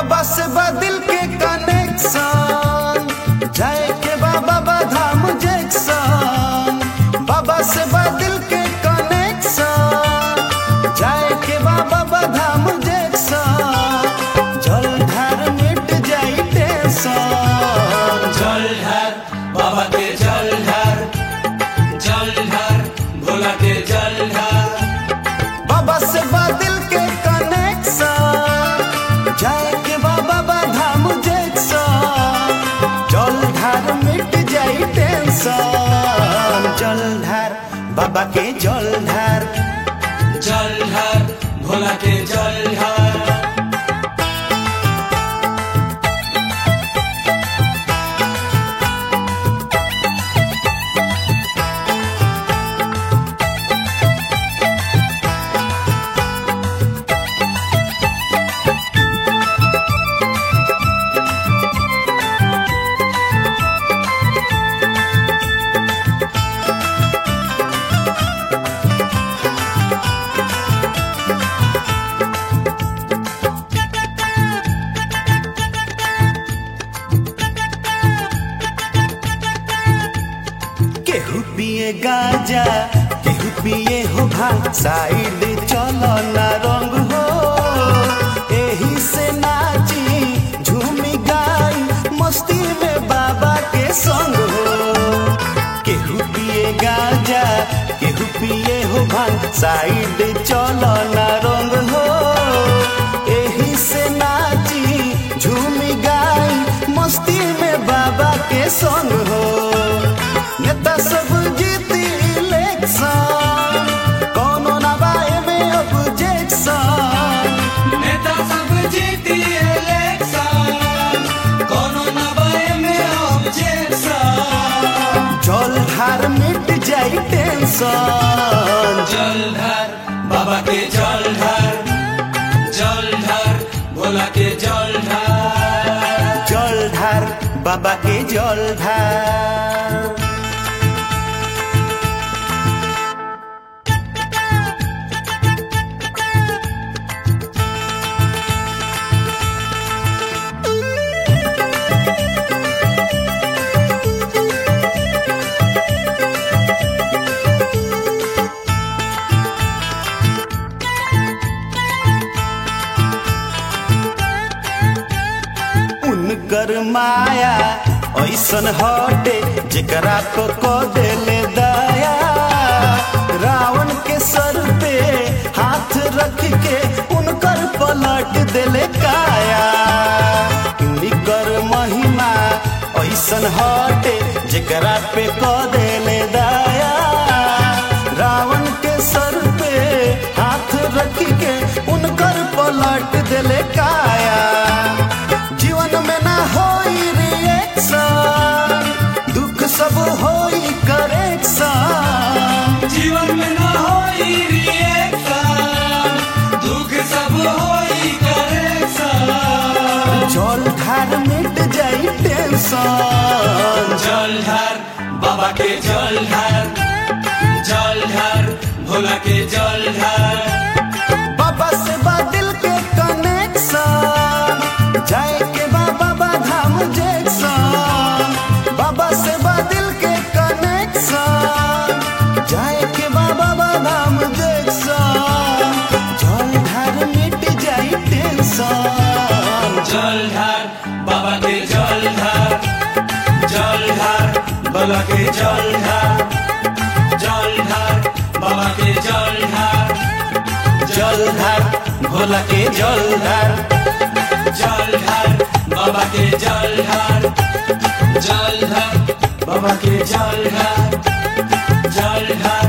बाबा से दिल के कनेक्शन, जाए के बाबा धाम जैक्शन। बाबा से दिल के कनेक्शन, जाए के बाबा धाम जैक्शन। जल ढार मिट जाई टेंशन, जल ढार बाबा के जल ढार, जल ढार भोला के जल ढार। बाबा से दिल के कनेक्शन, जाए के बाबा धाम जैक्शन। जल ढार मिट जाई टेंशन, जल ढार बाबा के जल ढार, जल ढार भोला के जल ढार। केहू पिए गांजा, केहू पिए हो भांग। साइड चलो ना रंग हो, एही से नाची झूमी गाई मस्ती में बाबा के संग हो। केहू पिए गांजा, केहू पिए हो भांग। साइड चलो ना रंग हो, एही से नाची झूमी गाई मस्ती में बाबा के संग हो। नेता सब जीती इलेक्शन, कोनो ना बाए में ऑब्जेक्शन। नेता सब जीती इलेक्शन, कोनो ना बाए में ऑब्जेक्शन। जल ढार मिट जाई टेंशन, जल ढार बाबा के जल ढार, जल ढार भोला के जल ढार। जल ढार बाबा के जल ढार। उनकर माया ऐसन हटे, जेकरा तो को देले दया। रावण के सर पे हाथ रख के उनकर पलट देले काया। उनकर महिमा ऐसन हटे, जेकरा पे को देले दया। रावण के सर पे हाथ रख के उनकर पलट देले काया। जीवन में ना होई रिएक्शन, दुख सब होई करेक्शन। जीवन में ना होई रिएक्शन, दुख सब होई करेक्शन। जल ढार मिट जाई टेंशन, जल ढार बाबा के जल ढार, जल ढार भोला के जल ढार। बाबा से दिल के कनेक्शन, जाए के बाबा धाम जैक्शन। बाबा से दिल के कनेक्शन, जाए के बाबा धाम जैक्शन। जल ढार मिट जाई टेंशन, जल ढार बाबा के जल ढार, जल ढार भोला के जल ढार, जल ढार बाबा के जल ढार, जल ढार भोला के जल ढार। जल ढार बाबा के जल ढार, जल ढार बाबा के जल ढार, जल ढार